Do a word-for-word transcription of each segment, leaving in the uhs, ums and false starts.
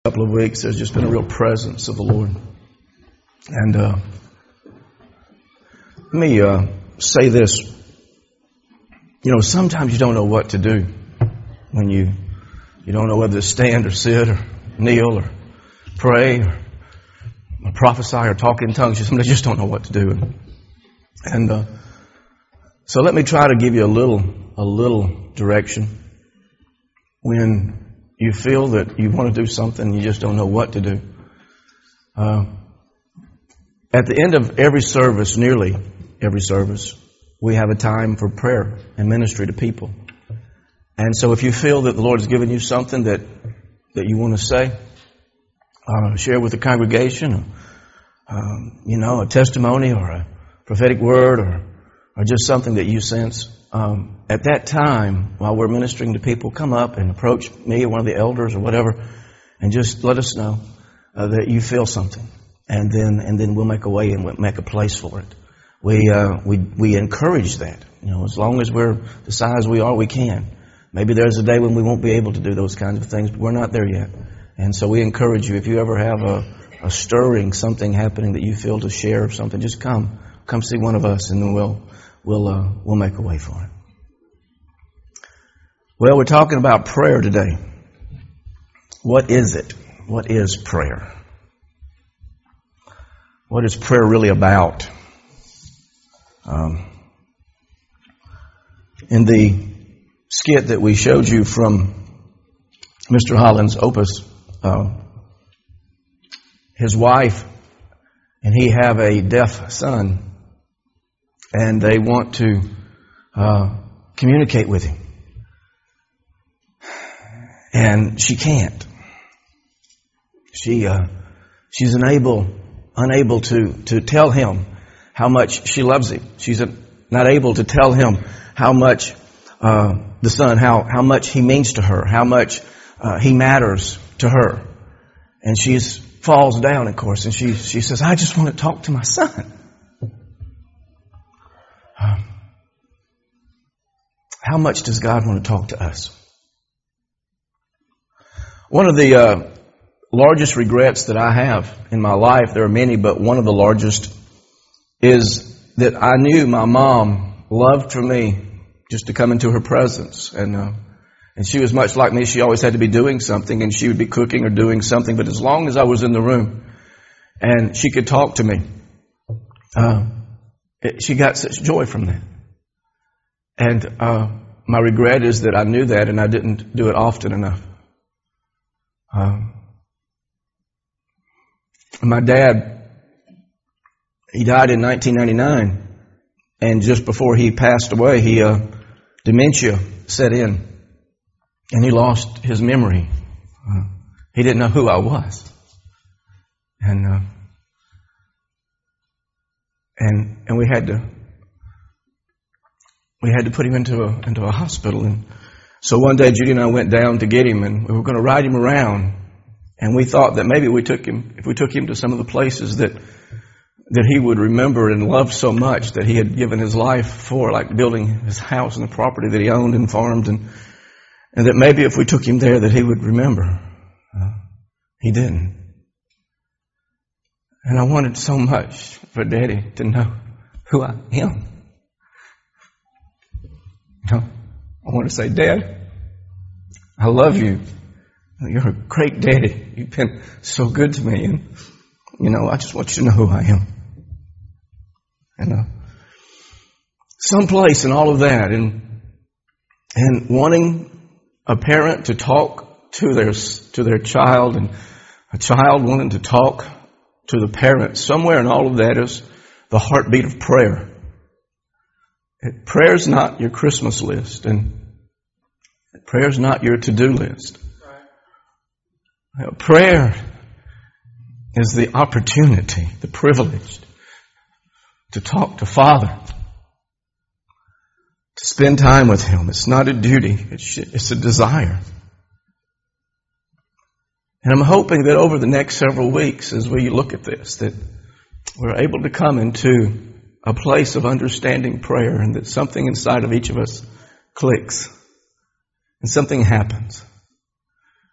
Couple of weeks, there's just been a real presence of the Lord. And uh, let me uh, say this. You know, sometimes you don't know what to do when you you don't know whether to stand or sit or kneel or pray or, or prophesy or talk in tongues. You sometimes just don't know what to do. And uh, so let me try to give you a little a little direction when you feel that you want to do something, you just don't know what to do. Uh, at the end of every service, nearly every service, we have a time for prayer and ministry to people. And so if you feel that the Lord has given you something that, that you want to say, uh, share with the congregation, or, um, you know, a testimony or a prophetic word or, or just something that you sense, Um, at that time, while we're ministering to people, come up and approach me or one of the elders or whatever, and just let us know uh, that you feel something, and then and then we'll make a way and we'll make a place for it. We uh, we we encourage that. You know, as long as we're the size we are, we can. Maybe there's a day when we won't be able to do those kinds of things, but we're not there yet. And so we encourage you. If you ever have a, a stirring, something happening that you feel to share or something, just come, come see one of us, and then we'll. We'll uh, we'll make a way for it. Well, we're talking about prayer today. What is it? What is prayer? What is prayer really about? Um, in the skit that we showed you from Mister Holland's opus, uh, his wife and he have a deaf son. And they want to uh, communicate with him. And she can't. She uh, she's unable unable to, to tell him how much she loves him. She's not able to tell him how much uh, the son, how, how much he means to her, how much uh, he matters to her. And she falls down, of course, and she she says, "I just want to talk to my son." How much does God want to talk to us? One of the uh, largest regrets that I have in my life, there are many, but one of the largest is that I knew my mom loved for me just to come into her presence. And uh, and she was much like me. She always had to be doing something, and she would be cooking or doing something. But as long as I was in the room and she could talk to me, uh, it, she got such joy from that. And uh, my regret is that I knew that and I didn't do it often enough. Um, my dad, he died in nineteen ninety-nine, and just before he passed away, he uh, dementia set in, and he lost his memory. Uh, he didn't know who I was, and uh, and and we had to. We had to put him into a into a hospital, and so one day Judy and I went down to get him, and we were going to ride him around, and we thought that maybe we took him if we took him to some of the places that that he would remember and love so much that he had given his life for, like building his house and the property that he owned and farmed, and and that maybe if we took him there that he would remember. Uh, he didn't, and I wanted so much for Daddy to know who I am. You know, I want to say, "Dad, I love you. You're a great daddy. You've been so good to me. And, you know, I just want you to know who I am." And uh, someplace in all of that, and and wanting a parent to talk to their to their child, and a child wanting to talk to the parent, somewhere in all of that is the heartbeat of prayer. Prayer's not your Christmas list, and prayer's not your to-do list. Right. Prayer is the opportunity, the privilege to talk to Father, to spend time with Him. It's not a duty, it's, it's a desire. And I'm hoping that over the next several weeks, as we look at this, that we're able to come into a place of understanding prayer, and that something inside of each of us clicks and something happens.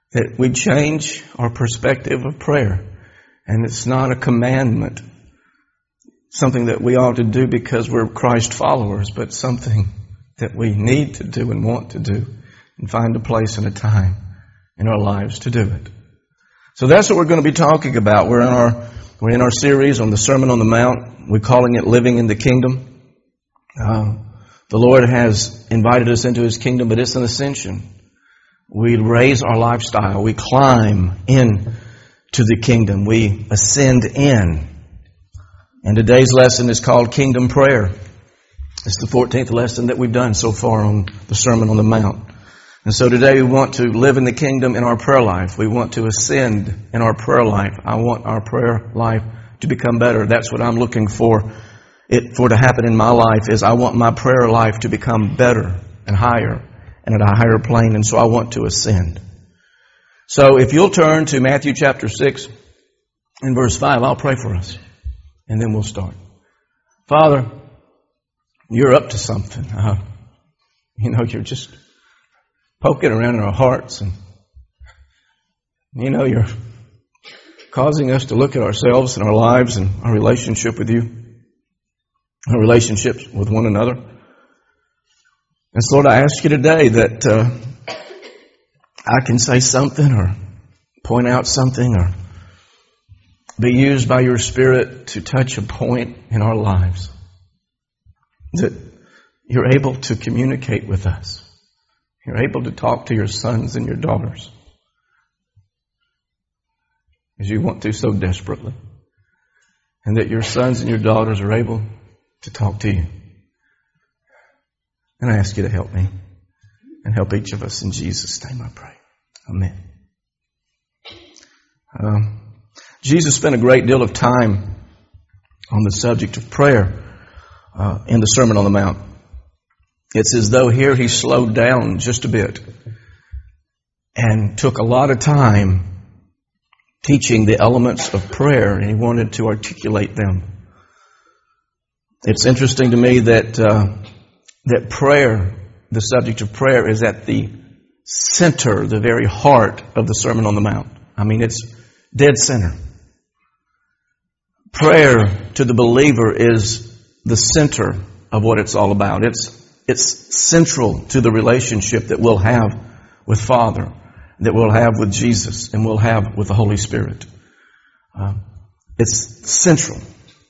that we change our perspective of prayer. And it's not a commandment, something that we ought to do because we're Christ followers, but something that we need to do and want to do and find a place and a time in our lives to do it. So that's what we're going to be talking about. We're in our we're in our series on the Sermon on the Mount. We're calling it Living in the Kingdom. Uh, the Lord has invited us into His kingdom, but it's an ascension. We raise our lifestyle. We climb in to the kingdom. We ascend in. And today's lesson is called Kingdom Prayer. It's the fourteenth lesson that we've done so far on the Sermon on the Mount. And so today we want to live in the kingdom in our prayer life. We want to ascend in our prayer life. I want our prayer life to become better. That's what I'm looking for it for to happen in my life, is I want my prayer life to become better and higher and at a higher plane. And so I want to ascend. So if you'll turn to Matthew chapter six and verse five, I'll pray for us. And then we'll start. Father, you're up to something. Uh, you know, you're just poking around in our hearts, and you know, you're causing us to look at ourselves and our lives and our relationship with you, our relationships with one another. And so, Lord, I ask you today that uh, I can say something or point out something or be used by your Spirit to touch a point in our lives, that you're able to communicate with us. You're able to talk to your sons and your daughters as you want to so desperately. And that your sons and your daughters are able to talk to you. And I ask you to help me and help each of us in Jesus' name, I pray. Amen. Um, Jesus spent a great deal of time on the subject of prayer uh, in the Sermon on the Mount. It's as though here he slowed down just a bit and took a lot of time teaching the elements of prayer, and he wanted to articulate them. It's interesting to me that uh, that prayer, the subject of prayer, is at the center, the very heart of the Sermon on the Mount. I mean, it's dead center. Prayer to the believer is the center of what it's all about. It's It's central to the relationship that we'll have with Father, that we'll have with Jesus, and we'll have with the Holy Spirit. Uh, it's central.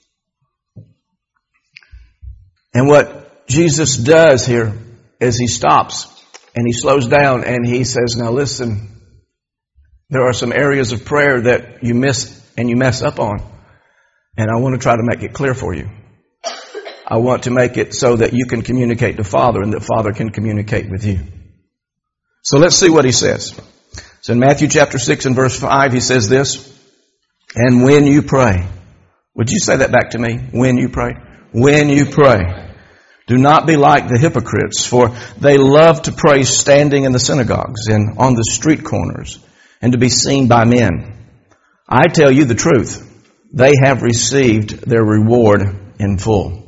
And what Jesus does here is he stops and he slows down and he says, now listen, there are some areas of prayer that you miss and you mess up on. And I want to try to make it clear for you. I want to make it so that you can communicate to Father and that Father can communicate with you. So let's see what he says. So in Matthew chapter six and verse five, he says this, and when you pray, would you say that back to me? When you pray? When you pray, do not be like the hypocrites, for they love to pray standing in the synagogues and on the street corners and to be seen by men. I tell you the truth, they have received their reward in full.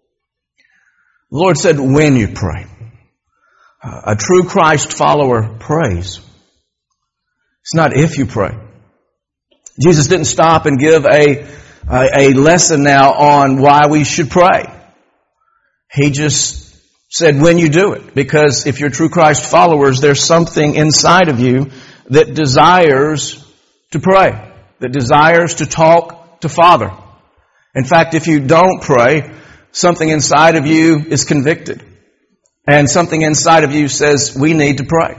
The Lord said, when you pray. A true Christ follower prays. It's not if you pray. Jesus didn't stop and give a, a, a lesson now on why we should pray. He just said when you do it. Because if you're true Christ followers, there's something inside of you that desires to pray. That desires to talk to Father. In fact, if you don't pray, something inside of you is convicted. And something inside of you says, we need to pray.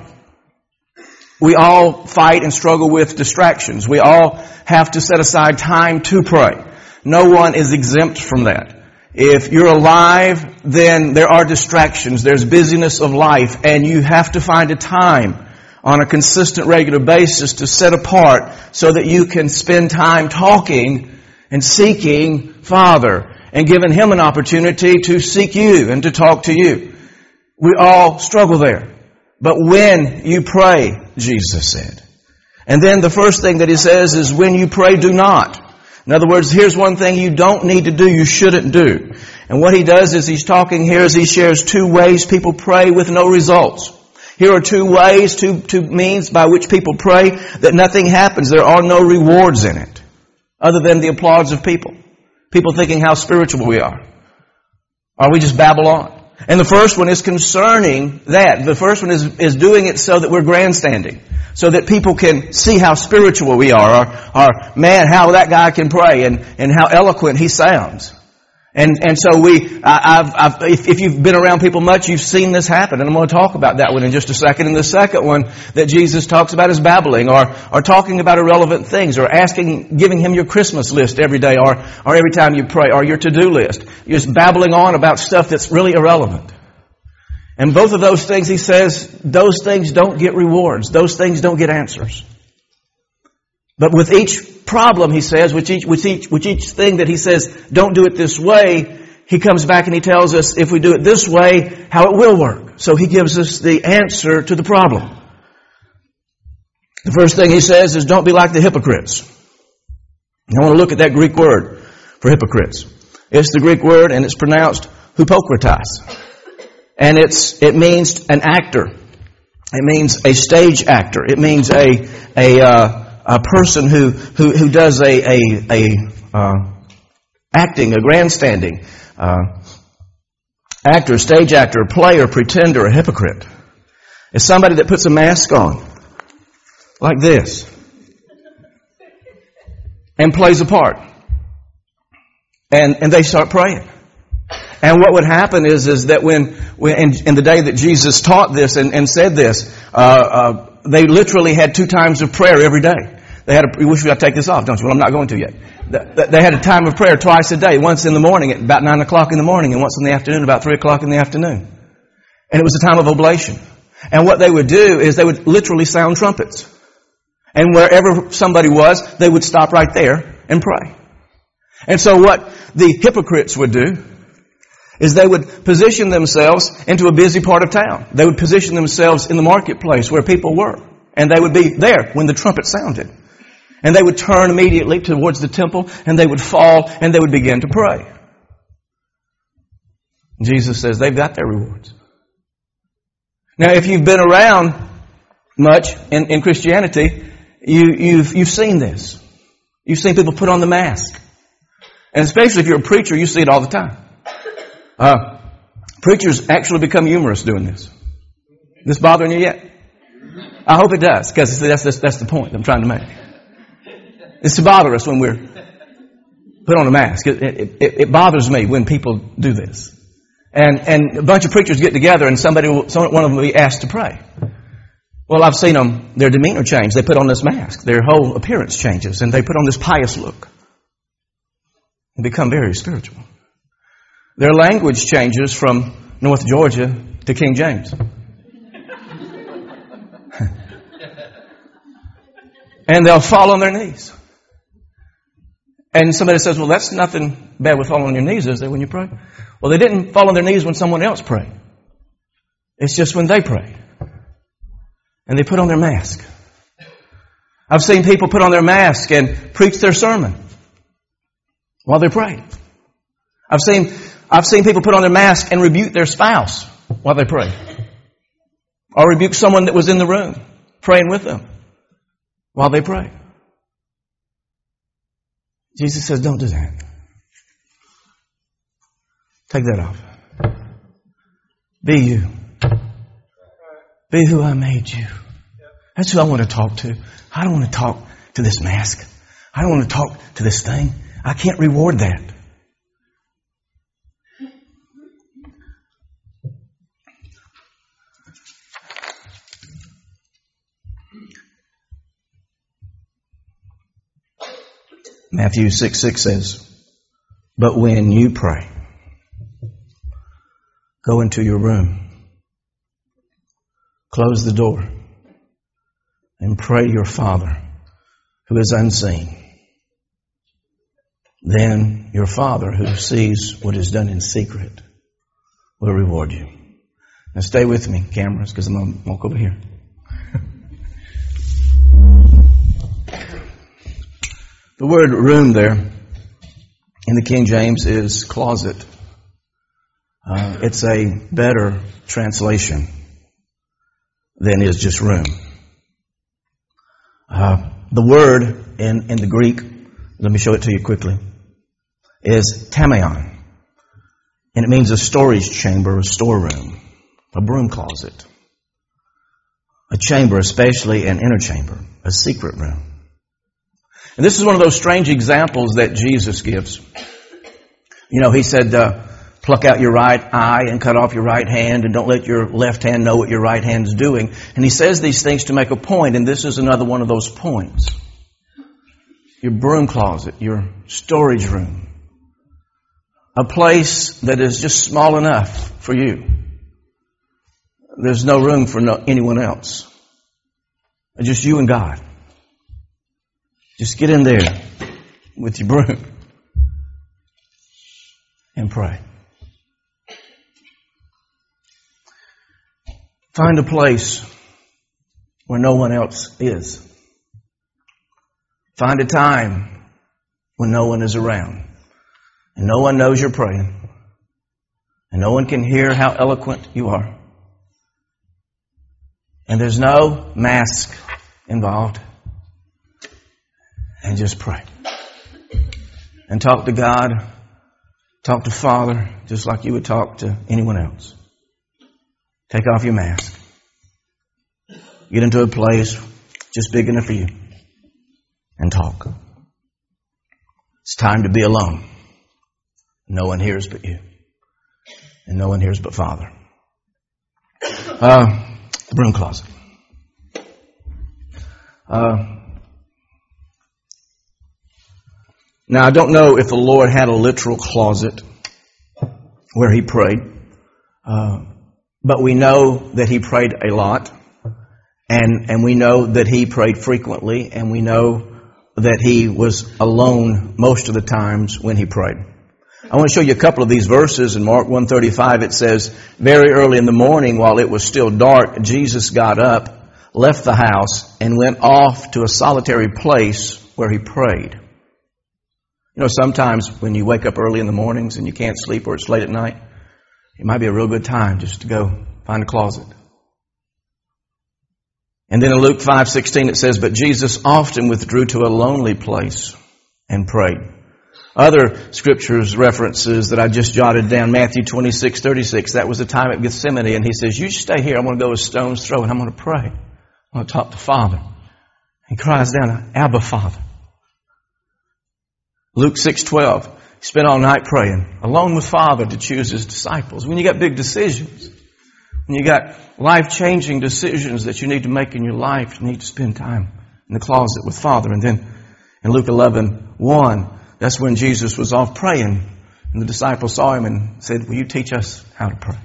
We all fight and struggle with distractions. We all have to set aside time to pray. No one is exempt from that. If you're alive, then there are distractions. There's busyness of life. And you have to find a time on a consistent, regular basis to set apart so that you can spend time talking and seeking Father and giving Him an opportunity to seek you and to talk to you. We all struggle there. But when you pray, Jesus said. And then the first thing that He says is when you pray, do not. In other words, here's one thing you don't need to do, you shouldn't do. And what He does is He's talking here as He shares two ways people pray with no results. Here are two ways, two, two means by which people pray that nothing happens. There are no rewards in it other than the applause of people. People thinking how spiritual we are. Or we just babble on. And the first one is concerning that. The first one is, is doing it so that we're grandstanding. So that people can see how spiritual we are. Or, or man, how that guy can pray and, and how eloquent he sounds. And, and so we, I, I've, I've, if, if you've been around people much, you've seen this happen. And I'm going to talk about that one in just a second. And the second one that Jesus talks about is babbling, or, or talking about irrelevant things, or asking, giving Him your Christmas list every day, or, or every time you pray, or your to-do list. You're just babbling on about stuff that's really irrelevant. And both of those things, He says, those things don't get rewards. Those things don't get answers. But with each problem, He says, with each, with each, with each thing that He says, don't do it this way, He comes back and He tells us, if we do it this way, how it will work. So He gives us the answer to the problem. The first thing He says is, don't be like the hypocrites. I want to look at that Greek word for hypocrites. It's the Greek word, and it's pronounced hypokritos. And it's, it means an actor. It means a stage actor. It means a, a, uh, a person who, who, who does a, a, a, uh, acting, a grandstanding, uh, actor, stage actor, player, pretender, a hypocrite. It's somebody that puts a mask on, like this, and plays a part. And, and they start praying. And what would happen is, is that when, when in, in the day that Jesus taught this and, and said this, uh, uh, they literally had two times of prayer every day. They had a, you wish we could take this off, don't you? Well, I'm not going to yet. They had a time of prayer twice a day, once in the morning at about nine o'clock in the morning, and once in the afternoon about three o'clock in the afternoon. And it was a time of oblation. And what they would do is they would literally sound trumpets. And wherever somebody was, they would stop right there and pray. And so what the hypocrites would do is they would position themselves into a busy part of town. They would position themselves in the marketplace where people were. And they would be there when the trumpet sounded. And they would turn immediately towards the temple, and they would fall, and they would begin to pray. Jesus says they've got their rewards. Now, if you've been around much in, in Christianity, you, you've, you've seen this. You've seen people put on the mask. And especially if you're a preacher, you see it all the time. Uh, preachers actually become humorous doing this. This bothering you yet? I hope it does, because that's, that's, that's the point I'm trying to make. It's to bother us when we're put on a mask. It, it, it, it bothers me when people do this. And, and a bunch of preachers get together and somebody will, one of them will be asked to pray. Well, I've seen them, their demeanor change. They put on this mask. Their whole appearance changes, and they put on this pious look and become very spiritual. Their language changes from North Georgia to King James. And they'll fall on their knees. And somebody says, well, that's nothing bad with falling on your knees, is there, when you pray? Well, they didn't fall on their knees when someone else prayed. It's just when they prayed. And they put on their mask. I've seen people put on their mask and preach their sermon while they pray. I've seen, I've seen people put on their mask and rebuke their spouse while they pray. Or rebuke someone that was in the room praying with them while they pray. Jesus says, don't do that. Take that off. Be you. Be who I made you. That's who I want to talk to. I don't want to talk to this mask. I don't want to talk to this thing. I can't reward that. Matthew six six says, but when you pray, go into your room, close the door, and pray your Father who is unseen. Then your Father who sees what is done in secret will reward you. Now stay with me, cameras, because I'm going to walk over here. The word room there in the King James is closet. Uh, it's a better translation than is just room. Uh, the word in, in the Greek, let me show it to you quickly, is tamion. And it means a storage chamber, a storeroom, a broom closet, a chamber, especially an inner chamber, a secret room. And this is one of those strange examples that Jesus gives. You know, he said, uh, pluck out your right eye and cut off your right hand, and don't let your left hand know what your right hand is doing. And he says these things to make a point, and this is another one of those points. Your broom closet, your storage room. A place that is just small enough for you. There's no room for no, anyone else. Just you and God. Just get in there with your broom and pray. Find a place where no one else is. Find a time when no one is around. And no one knows you're praying. And no one can hear how eloquent you are. And there's no mask involved. And just pray. And talk to God. Talk to Father just like you would talk to anyone else. Take off your mask. Get into a place just big enough for you. And talk. It's time to be alone. No one hears but you. And no one hears but Father. Uh, the broom closet. Uh, now, I don't know if the Lord had a literal closet where He prayed. Uh, but we know that He prayed a lot. And, and we know that He prayed frequently. And we know that He was alone most of the times when He prayed. I want to show you a couple of these verses. In Mark one thirty-five, it says, very early in the morning, while it was still dark, Jesus got up, left the house, and went off to a solitary place where He prayed. You know, sometimes when you wake up early in the mornings and you can't sleep or it's late at night, it might be a real good time just to go find a closet. And then in Luke five sixteen, it says, but Jesus often withdrew to a lonely place and prayed. Other scriptures references that I just jotted down, Matthew twenty-six thirty-six, that was the time at Gethsemane, and He says, you stay here, I'm going to go a stone's throw, and I'm going to pray. I'm going to talk to Father. He cries down, Abba, Father. Luke six twelve, He spent all night praying, alone with Father to choose His disciples. When you got big decisions, when you got life-changing decisions that you need to make in your life, you need to spend time in the closet with Father. And then in Luke eleven one, that's when Jesus was off praying, and the disciples saw Him and said, will you teach us how to pray?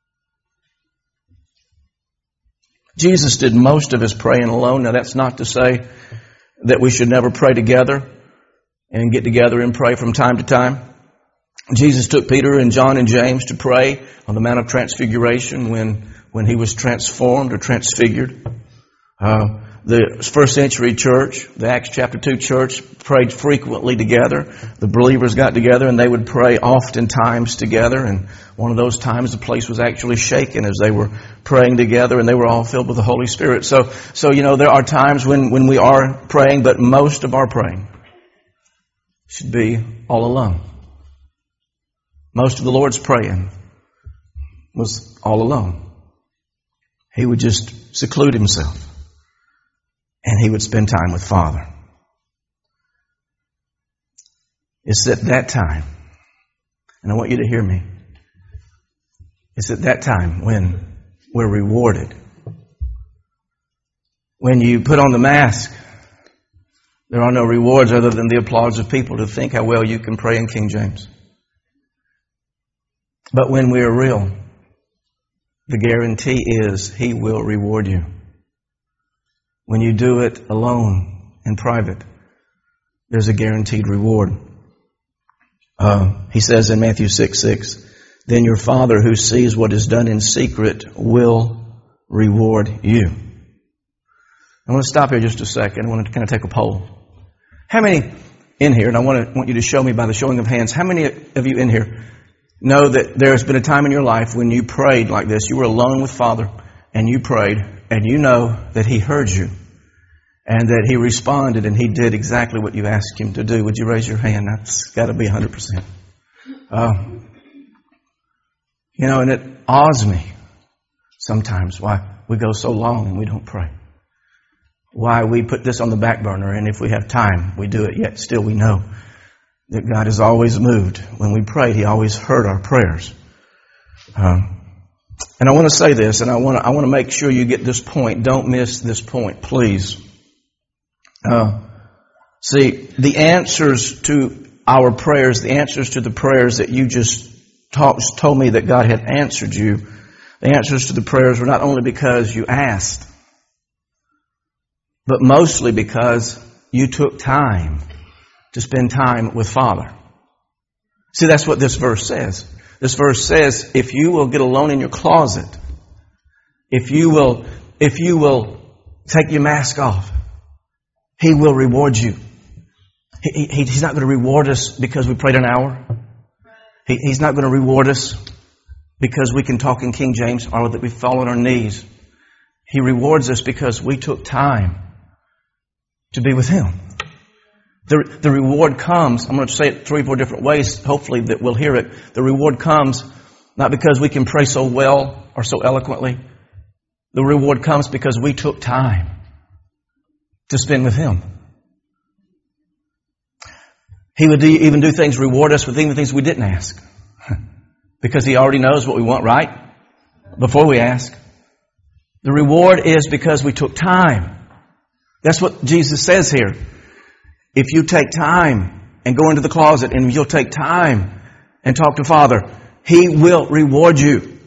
Jesus did most of His praying alone. Now, that's not to say that we should never pray together and get together and pray from time to time. Jesus took Peter and John and James to pray on the Mount of Transfiguration when, when He was transformed or transfigured. Uh, the first century church, the Acts chapter two church, prayed frequently together. The believers got together and they would pray oftentimes together. And one of those times the place was actually shaken as they were praying together, and they were all filled with the Holy Spirit. So, so you know, there are times when, when we are praying, but most of our praying should be all alone. Most of the Lord's praying was all alone. He would just seclude Himself. And He would spend time with Father. It's at that time, and I want you to hear me, it's at that time when we're rewarded. When you put on the mask, there are no rewards other than the applause of people to think how well you can pray in King James. But when we are real, the guarantee is He will reward you. When you do it alone, in private, there's a guaranteed reward. Uh, he says in Matthew six six, then your Father who sees what is done in secret will reward you. I want to stop here just a second. I want to kind of take a poll. How many in here, and I want to want you to show me by the showing of hands, how many of you in here know that there has been a time in your life when you prayed like this? You were alone with Father and you prayed and you know that He heard you and that He responded and He did exactly what you asked Him to do, would you raise your hand? That's got to be one hundred percent. Um, you know, and it awes me sometimes why we go so long and we don't pray. Why we put this on the back burner, and if we have time, we do it, yet still we know that God has always moved. When we prayed, He always heard our prayers. Um, and I want to say this, and I want to, I want to make sure you get this point. Don't miss this point, please. Uh, see, the answers to our prayers, the answers to the prayers that you just taught, told me that God had answered you, the answers to the prayers were not only because you asked, but mostly because you took time to spend time with Father. See, that's what this verse says. This verse says, if you will get alone in your closet, if you will, if you will take your mask off, He will reward you. He, he, he's not going to reward us because we prayed an hour. He, he's not going to reward us because we can talk in King James or that we fall on our knees. He rewards us because we took time to be with Him. The, the reward comes, I'm going to say it three or four different ways, hopefully that we'll hear it. The reward comes not because we can pray so well or so eloquently. The reward comes because we took time to spend with Him. He would do, even do things, reward us with even things we didn't ask. Because He already knows what we want, right? Before we ask. The reward is because we took time. That's what Jesus says here. If you take time and go into the closet and you'll take time and talk to Father, He will reward you.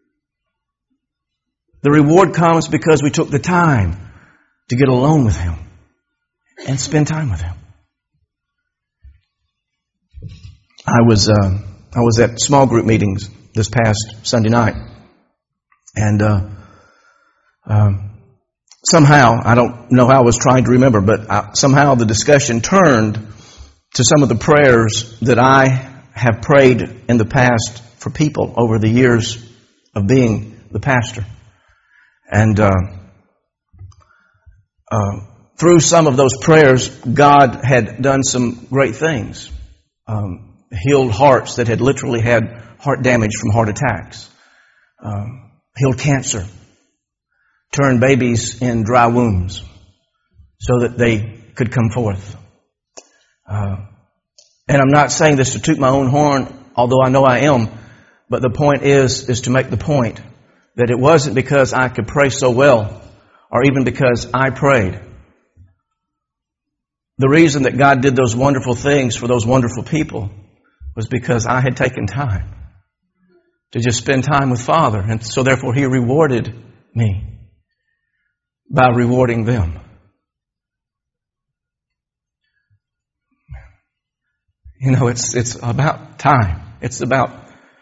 The reward comes because we took the time to get alone with Him and spend time with Him. I was uh, I was at small group meetings this past Sunday night, and uh, um, somehow, I don't know how I was trying to remember, but I, somehow the discussion turned to some of the prayers that I have prayed in the past for people over the years of being the pastor. And uh, uh, through some of those prayers, God had done some great things. Um, healed hearts that had literally had heart damage from heart attacks. Um, healed cancer. Turn babies in dry wombs so that they could come forth. Uh, and I'm not saying this to toot my own horn, although I know I am, but the point is, is to make the point that it wasn't because I could pray so well or even because I prayed. The reason that God did those wonderful things for those wonderful people was because I had taken time to just spend time with Father. And so therefore He rewarded me by rewarding them. You know, it's it's about time. It's about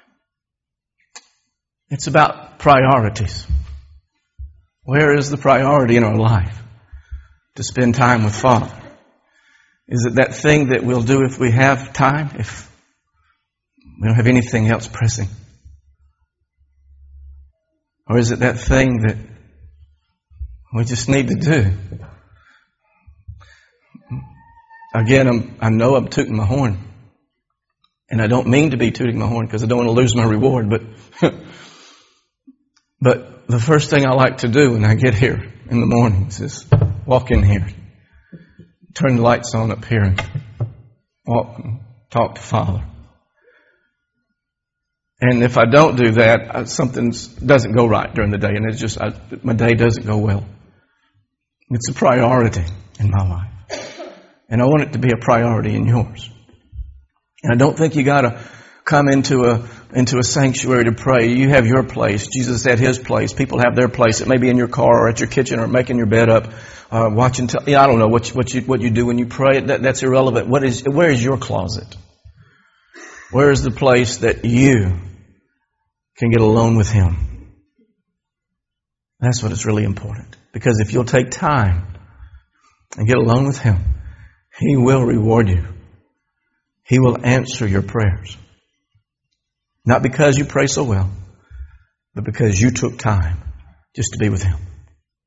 it's about priorities. Where is the priority in our life? To spend time with Father. Is it that thing that we'll do if we have time, if we don't have anything else pressing? Or is it that thing that we just need to do? Again, I'm, I know I'm tooting my horn. And I don't mean to be tooting my horn because I don't want to lose my reward. But but the first thing I like to do when I get here in the mornings is walk in here, turn the lights on up here, and walk and talk to Father. And if I don't do that, something doesn't go right during the day. And it's just, I, my day doesn't go well. It's a priority in my life. And I want it to be a priority in yours. And I don't think you gotta come into a, into a sanctuary to pray. You have your place. Jesus had His place. People have their place. It may be in your car or at your kitchen or making your bed up, uh, watching, te- yeah, I don't know what you, what you, what you do when you pray. That, that's irrelevant. What is, where is your closet? Where is the place that you can get alone with Him? That's what is really important. Because if you'll take time and get alone with Him, He will reward you. He will answer your prayers. Not because you pray so well, but because you took time just to be with Him.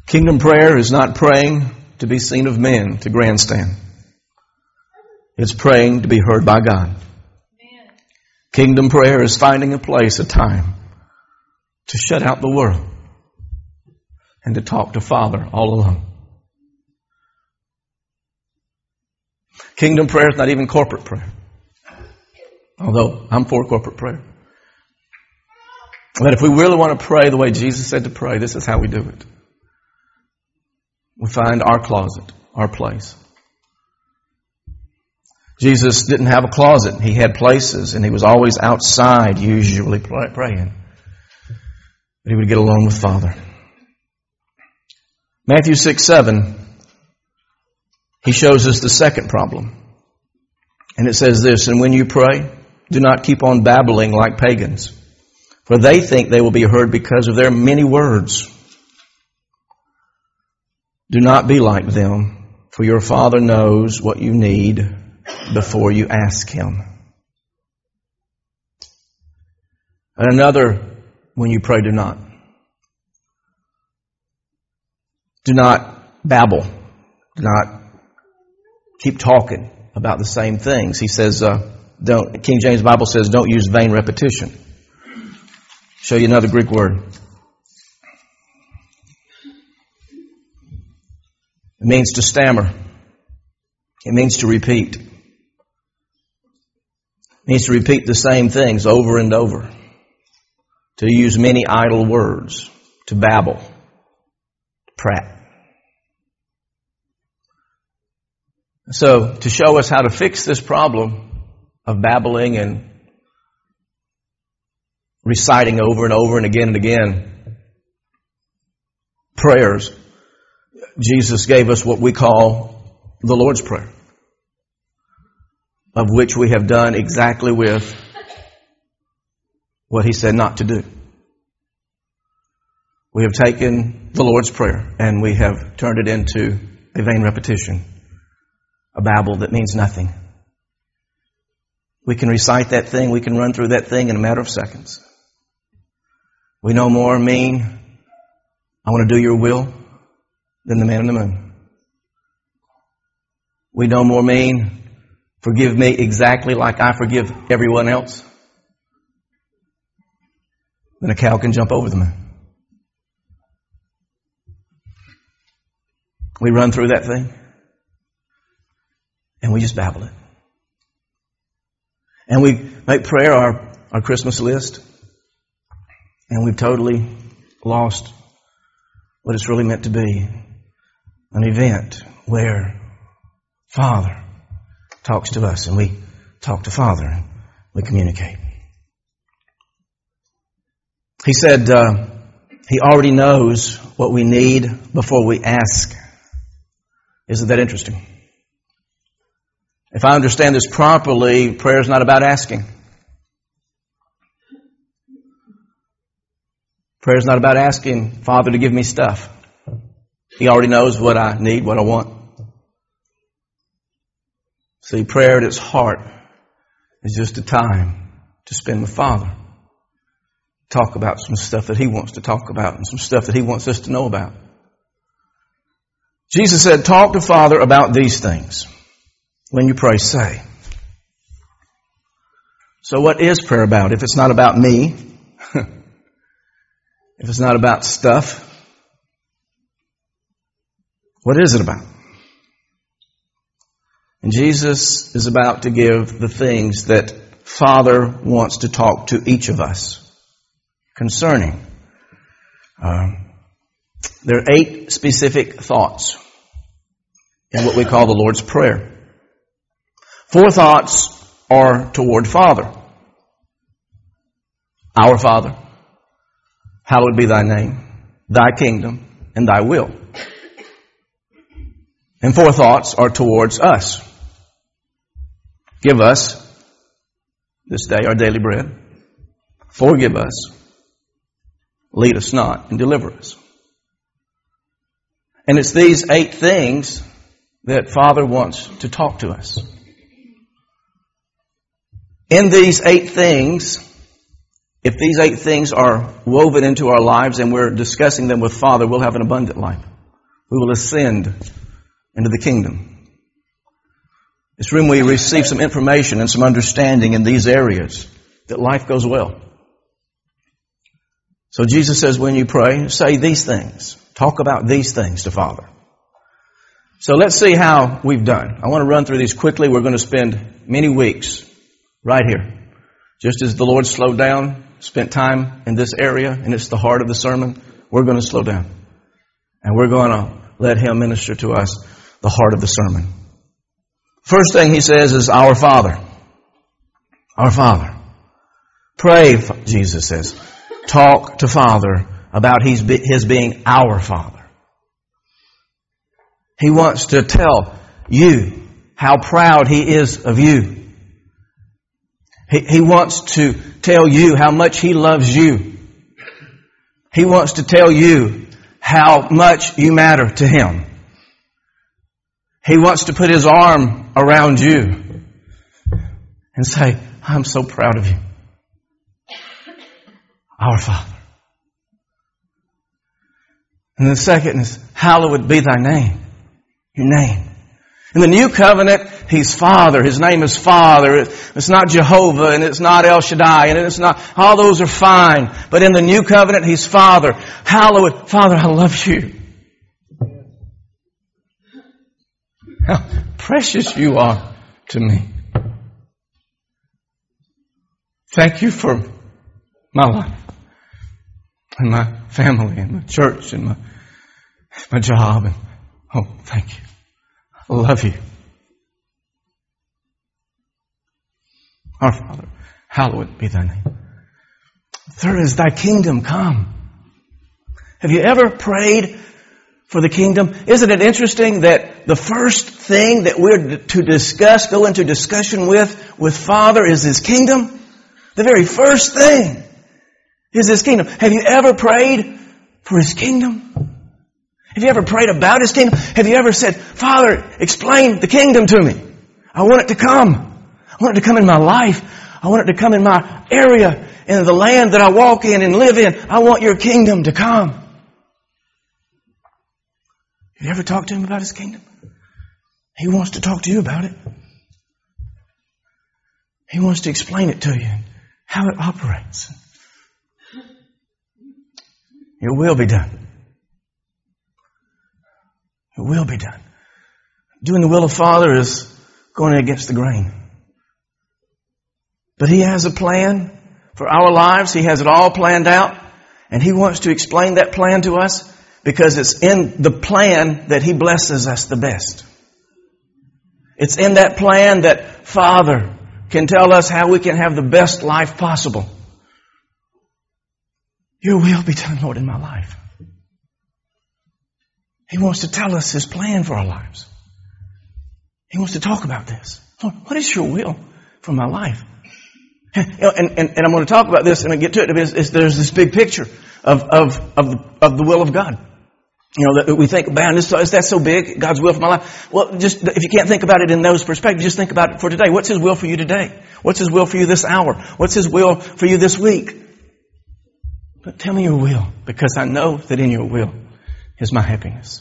Kingdom prayer is not praying to be seen of men, to grandstand. It's praying to be heard by God. Amen. Kingdom prayer is finding a place, a time, to shut out the world and to talk to Father all alone. Kingdom prayer is not even corporate prayer. Although I'm for corporate prayer. But if we really want to pray the way Jesus said to pray, this is how we do it. We find our closet, our place. Jesus didn't have a closet. He had places, and he was always outside, usually praying. But he would get alone with Father. Matthew six seven, he shows us the second problem. And it says this, and when you pray, do not keep on babbling like pagans, for they think they will be heard because of their many words. Do not be like them, for your Father knows what you need before you ask Him. And another, when you pray, do not. Do not babble. Do not keep talking about the same things. He says, uh, don't, King James Bible says, don't use vain repetition. Show you another Greek word. It means to stammer. It means to repeat. It means to repeat the same things over and over. To use many idle words. To babble. To prat. So, to show us how to fix this problem of babbling and reciting over and over and again and again prayers, Jesus gave us what we call the Lord's Prayer, of which we have done exactly with what He said not to do. We have taken the Lord's Prayer and we have turned it into a vain repetition, a babble that means nothing. We can recite that thing, we can run through that thing in a matter of seconds. We no more mean, I want to do your will, than the man in the moon. We no more mean, forgive me exactly like I forgive everyone else, than a cow can jump over the moon. We run through that thing, and we just babble it. And we make prayer our, our Christmas list, and we've totally lost what it's really meant to be. An event where Father talks to us and we talk to Father and we communicate. He said uh, He already knows what we need before we ask. Isn't that interesting? If I understand this properly, prayer is not about asking. Prayer is not about asking Father to give me stuff. He already knows what I need, what I want. See, prayer at its heart is just a time to spend with Father. Talk about some stuff that He wants to talk about and some stuff that He wants us to know about. Jesus said, talk to Father about these things. When you pray, say. So what is prayer about? If it's not about me, if it's not about stuff, what is it about? And Jesus is about to give the things that Father wants to talk to each of us concerning. Um, there are eight specific thoughts in what we call the Lord's Prayer. Four thoughts are toward Father. Our Father, hallowed be thy name, thy kingdom, and thy will. And four thoughts are towards us. Give us this day our daily bread. Forgive us. Lead us not and deliver us. And it's these eight things that Father wants to talk to us. In these eight things, if these eight things are woven into our lives and we're discussing them with Father, we'll have an abundant life. we will ascend into the kingdom. It's when we receive some information and some understanding in these areas that life goes well. So Jesus says when you pray, say these things. Talk about these things to Father. So let's see how we've done. I want to run through these quickly. We're going to spend many weeks right here. Just as the Lord slowed down, spent time in this area, and it's the heart of the sermon, we're going to slow down. And we're going to let Him minister to us the heart of the sermon. First thing He says is, Our Father. Our Father. Pray, Jesus says. Talk to Father about His being our Father. He wants to tell you how proud He is of you. He, he wants to tell you how much He loves you. He wants to tell you how much you matter to Him. He wants to put His arm around you and say, I'm so proud of you. Our Father. And the second is, hallowed be thy name. Your name. In the new covenant, He's Father. His name is Father. It's not Jehovah and it's not El Shaddai and it's not, all those are fine. But in the new covenant, He's Father. Hallowed, Father, I love you. How precious you are to me. Thank you for my life and my family and my church and my, my job. And, oh, thank you. I love you. Our Father, hallowed be thy name. Third is thy kingdom come. Have you ever prayed for the kingdom? Isn't it interesting that the first thing that we're to discuss, go into discussion with, with Father is His kingdom? The very first thing is His kingdom. Have you ever prayed for His kingdom? Have you ever prayed about His kingdom? Have you ever said, Father, explain the kingdom to me. I want it to come. I want it to come in my life. I want it to come in my area, in the land that I walk in and live in. I want your kingdom to come. Have you ever talked to Him about His kingdom? He wants to talk to you about it. He wants to explain it to you, how it operates. Your will be done. It will be done. Doing the will of Father is going against the grain. But He has a plan for our lives. He has it all planned out. And He wants to explain that plan to us because it's in the plan that He blesses us the best. It's in that plan that Father can tell us how we can have the best life possible. Your will be done, Lord, in my life. He wants to tell us His plan for our lives. He wants to talk about this. Lord, what is your will for my life? And, and, and I'm going to talk about this and I get to it. It's, it's, there's this big picture of, of, of, the, of the will of God. You know, that we think, man, this, is that so big? God's will for my life? Well, just, if you can't think about it in those perspectives, just think about it for today. What's His will for you today? What's His will for you this hour? What's His will for you this week? But tell me your will, because I know that in your will is my happiness.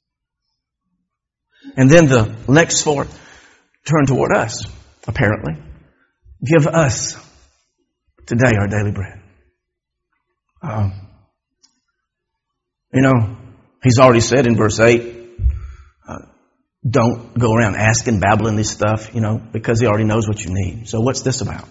And then the next four turn toward us, apparently. Give us today our daily bread. Um, you know, He's already said in verse eight, uh, don't go around asking, babbling this stuff, you know, because He already knows what you need. So what's this about?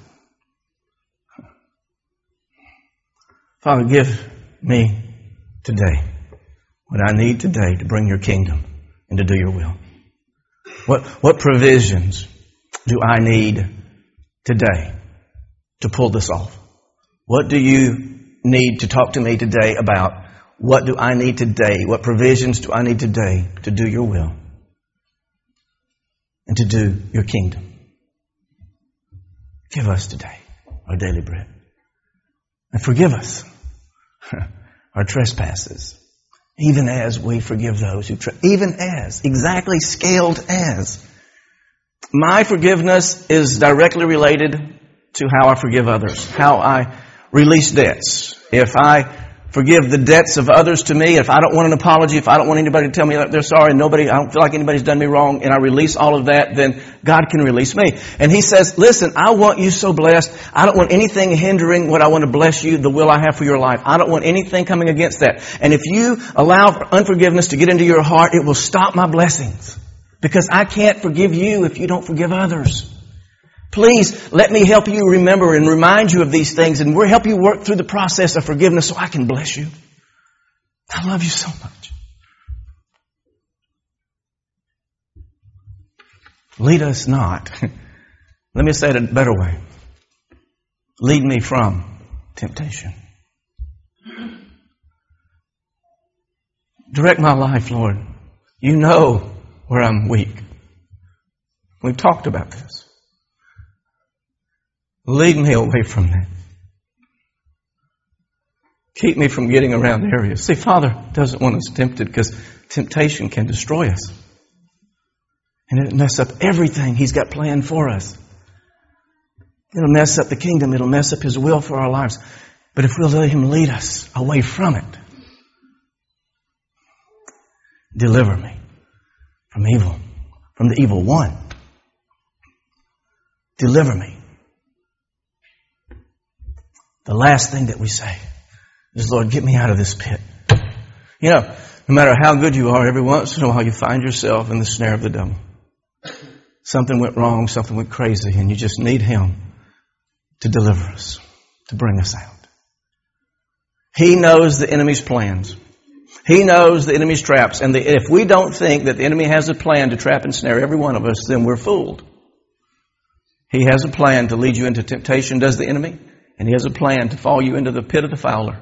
Father, give me today what I need today to bring your kingdom and to do your will. What, what provisions do I need today to pull this off? What do you need to talk to me today about? What do I need today? What provisions do I need today to do your will and to do your kingdom? Give us today our daily bread. And forgive us our trespasses, even as we forgive those who tre- even as, exactly scaled as. My forgiveness is directly related to how I forgive others, how I release debts. If I forgive the debts of others to me. If I don't want an apology, if I don't want anybody to tell me that they're sorry, and nobody, I don't feel like anybody's done me wrong, and I release all of that, then God can release me. And He says, listen, I want you so blessed. I don't want anything hindering what I want to bless you, the will I have for your life. I don't want anything coming against that. And if you allow unforgiveness to get into your heart, it will stop my blessings. Because I can't forgive you if you don't forgive others. Please let me help you remember and remind you of these things, and we'll help you work through the process of forgiveness so I can bless you. I love you so much. Lead us not. Let me say it a better way. Lead me from temptation. Direct my life, Lord. You know where I'm weak. We've talked about this. Lead me away from that. Keep me from getting around areas. See, Father doesn't want us tempted because temptation can destroy us. And it'll mess up everything He's got planned for us. It'll mess up the kingdom. It'll mess up His will for our lives. But if we'll let Him lead us away from it, deliver me from evil, from the evil one. Deliver me. The last thing that we say is, Lord, get me out of this pit. You know, no matter how good you are, every once in a while you find yourself in the snare of the devil. Something went wrong, something went crazy, and you just need Him to deliver us, to bring us out. He knows the enemy's plans. He knows the enemy's traps. And the, if we don't think that the enemy has a plan to trap and snare every one of us, then we're fooled. He has a plan to lead you into temptation, does the enemy? And He has a plan to fall you into the pit of the fowler.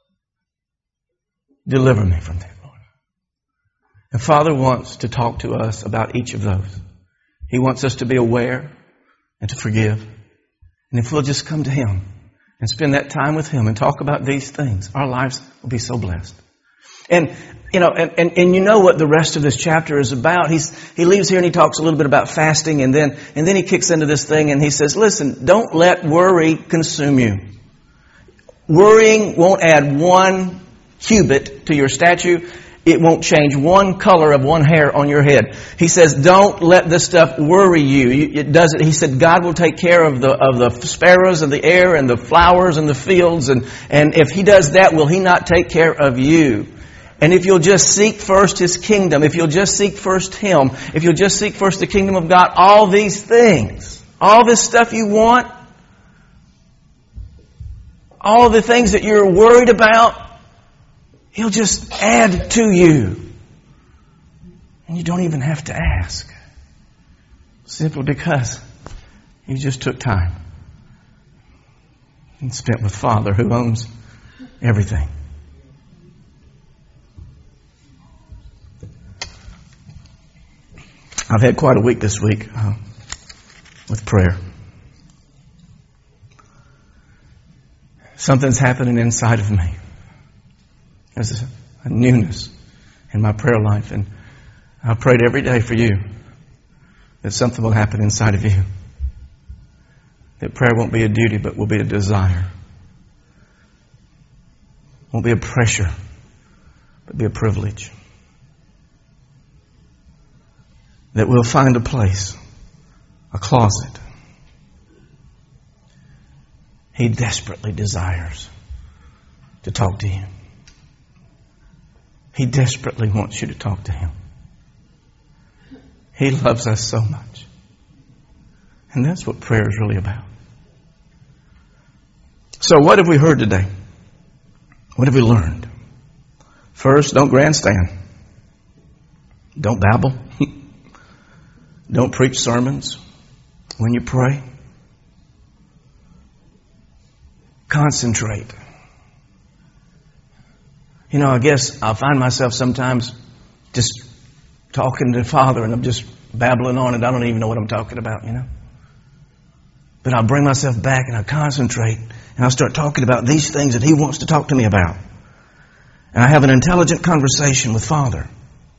Deliver me from that, Lord. And Father wants to talk to us about each of those. He wants us to be aware and to forgive. And if we'll just come to Him and spend that time with Him and talk about these things, our lives will be so blessed. And, you know, and, and, and you know what the rest of this chapter is about. He's, he leaves here and he talks a little bit about fasting, and then, and then he kicks into this thing and he says, listen, don't let worry consume you. Worrying won't add one cubit to your statue. It won't change one color of one hair on your head. He says, don't let this stuff worry you. It doesn't. He said, God will take care of the of the sparrows of the air and the flowers in the fields. And, and if He does that, will He not take care of you? And if you'll just seek first His kingdom, if you'll just seek first Him, if you'll just seek first the kingdom of God, all these things, all this stuff you want, all the things that you're worried about, He'll just add to you. And you don't even have to ask. Simply because you just took time and spent with Father who owns everything. I've had quite a week this week uh, with prayer. Something's happening inside of me. There's a newness in my prayer life, and I prayed every day for you that something will happen inside of you. That prayer won't be a duty, but will be a desire. Won't be a pressure, but be a privilege. That we'll find a place, a closet. He desperately desires to talk to you. He desperately wants you to talk to Him. He loves us so much. And that's what prayer is really about. So what have we heard today? What have we learned? First, don't grandstand. Don't babble. Don't preach sermons when you pray. Concentrate. You know, I guess I'll find myself sometimes just talking to the Father and I'm just babbling on and I don't even know what I'm talking about, you know. But I'll bring myself back and I'll concentrate and I'll start talking about these things that He wants to talk to me about. And I have an intelligent conversation with Father.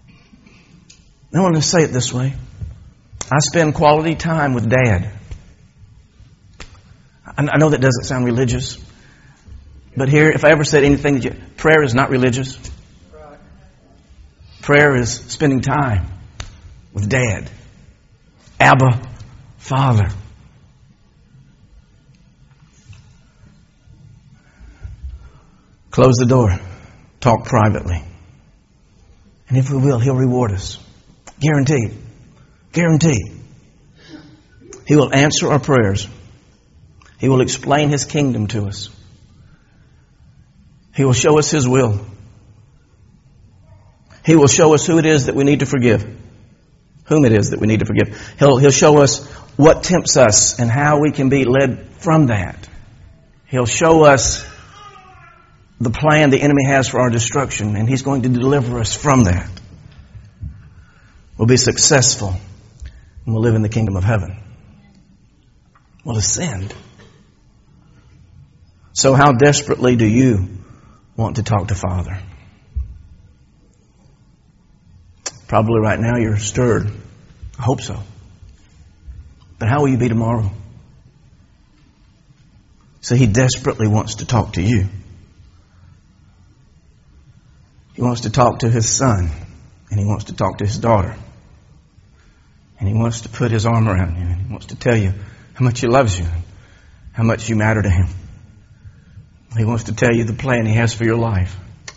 I want to say it this way. I spend quality time with Dad. I know that doesn't sound religious, But here, if I ever said anything, that you, prayer is not religious. Prayer is spending time with Dad. Abba, Father. Close the door. Talk privately. And if we will, He'll reward us. Guaranteed. Guaranteed. He will answer our prayers. He will explain His kingdom to us. He will show us His will. He will show us who it is that we need to forgive. Whom it is that we need to forgive. He'll, he'll show us what tempts us and how we can be led from that. He'll show us the plan the enemy has for our destruction, and He's going to deliver us from that. We'll be successful, and we'll live in the kingdom of heaven. We'll ascend. So how desperately do you want to talk to Father? Probably right now you're stirred. I hope so. But how will you be tomorrow? So He desperately wants to talk to you. He wants to talk to His son. And He wants to talk to His daughter. And He wants to put His arm around you. And He wants to tell you how much He loves you. How much you matter to Him. He wants to tell you the plan He has for your life.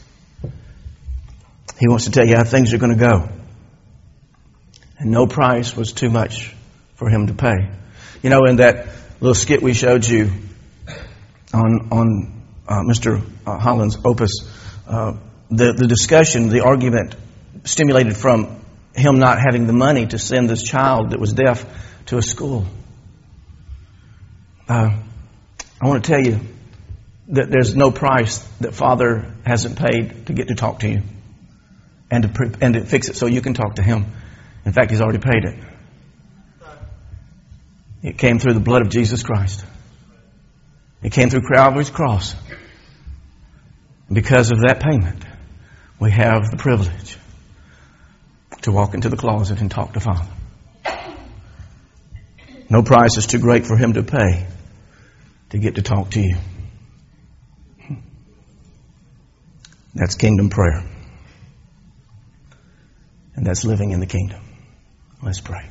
He wants to tell you how things are going to go. And no price was too much for Him to pay. You know, in that little skit we showed you on on uh, Mister Holland's opus, uh, the, the discussion, the argument stimulated from him not having the money to send this child that was deaf to a school. Uh, I want to tell you that there's no price that Father hasn't paid to get to talk to you and to pre- and to fix it so you can talk to Him. In fact, He's already paid it. It came through the blood of Jesus Christ. It came through Calvary's cross. Because of that payment, we have the privilege to walk into the closet and talk to Father. No price is too great for Him to pay to get to talk to you. That's kingdom prayer. And that's living in the kingdom. Let's pray.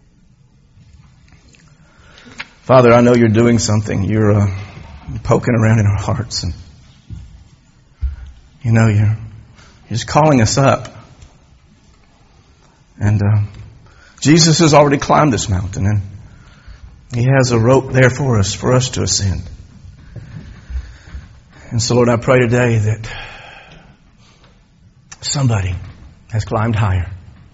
Father, I know You're doing something. You're uh, poking around in our hearts. And you know, You're, you're just calling us up. And uh, Jesus has already climbed this mountain. And He has a rope there for us, for us to ascend. And so, Lord, I pray today that somebody has climbed higher.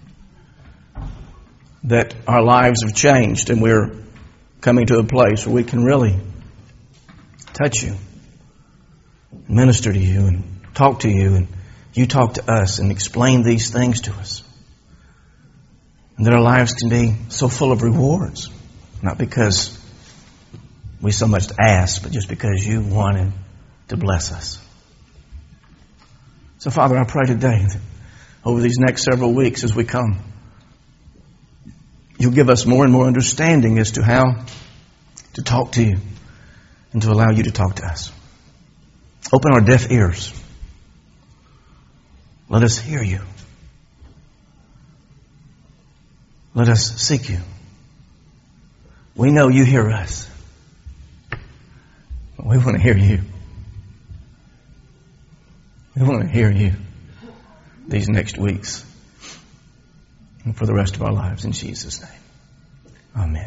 That our lives have changed and we're coming to a place where we can really touch You, minister to You, and talk to You, and You talk to us and explain these things to us. And that our lives can be so full of rewards, not because we so much asked, but just because You wanted to bless us. So, Father, I pray today that over these next several weeks as we come, You'll give us more and more understanding as to how to talk to You and to allow You to talk to us. Open our deaf ears. Let us hear You. Let us seek You. We know You hear us, but we want to hear You. We want to hear You these next weeks and for the rest of our lives, in Jesus' name. Amen.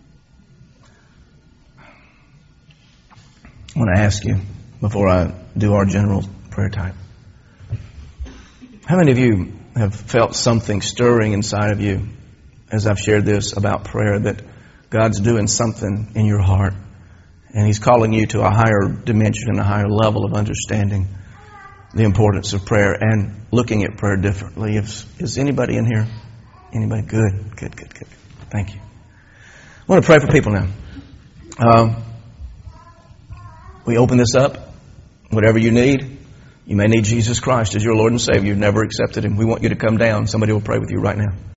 I want to ask you, before I do our general prayer time, how many of you have felt something stirring inside of you as I've shared this about prayer, that God's doing something in your heart and He's calling you to a higher dimension and a higher level of understanding the importance of prayer and looking at prayer differently? Is, is anybody in here? Anybody? Good, good, good, good. Thank you. I want to pray for people now. Um, we open this up. Whatever you need, you may need Jesus Christ as your Lord and Savior. You've never accepted Him. We want you to come down. Somebody will pray with you right now.